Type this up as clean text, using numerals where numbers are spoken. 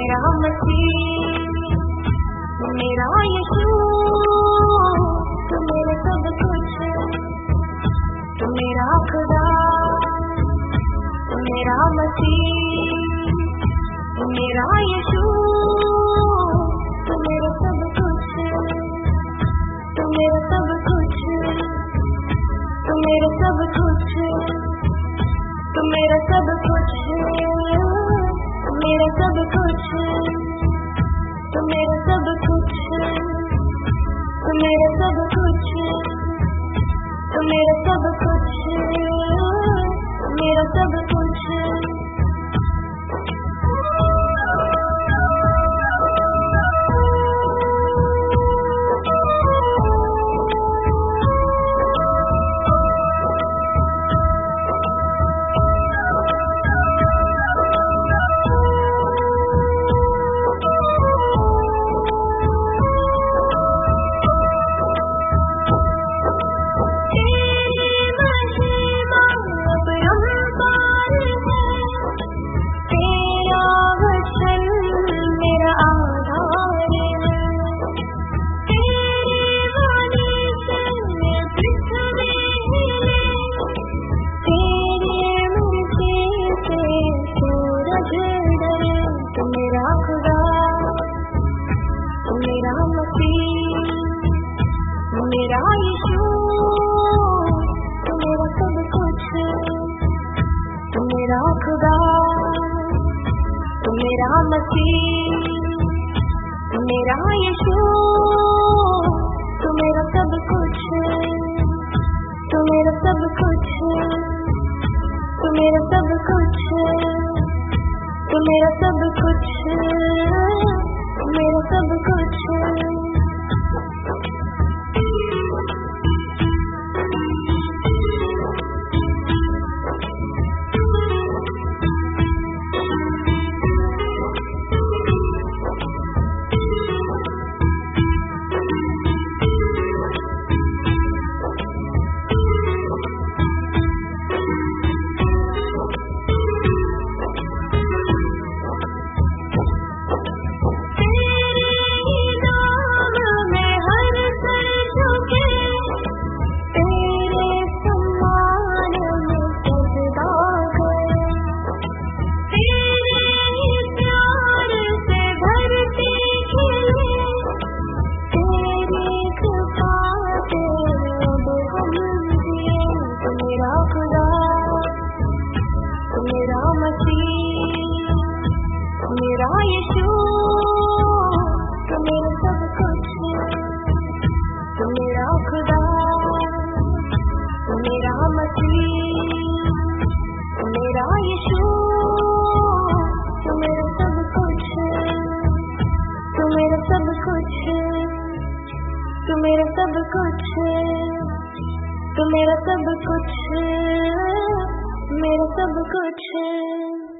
मेरा मसीह, मेरा यीशु, तू मेरा सब कुछ, तू मेरा खुदा, तू मेरा मसीह, मेरा यीशु, तू मेरा सब कुछ, तू मेरा सब कुछ, तू मेरा सब कुछ, तू मेरा सब कुछ, मेरा सब कुछ, तू मेरा सब कुछ, तू मेरा सब कुछ, तू मेरा सब कुछ, मेरा सब कुछ। मेरा यीशु, तू मेरा सब कुछ, तू मेरा खुदा, तू मेरा मसीह, मेरा यीशु, तू मेरा सब कुछ, तू मेरा सब कुछ, तू मेरा सब कुछ, तू मेरा सब कुछ, मेरा सब कुछ। मेरा मसीह, मेरा यीशु, तू मेरा सब कुछ, तू मेरा खुदा, तू मेरा मसीह, मेरा यीशु, तू मेरा सब कुछ, तू मेरा सब कुछ, तू मेरा सब कुछ, तू मेरा सब कुछ, मेरा सब कुछ।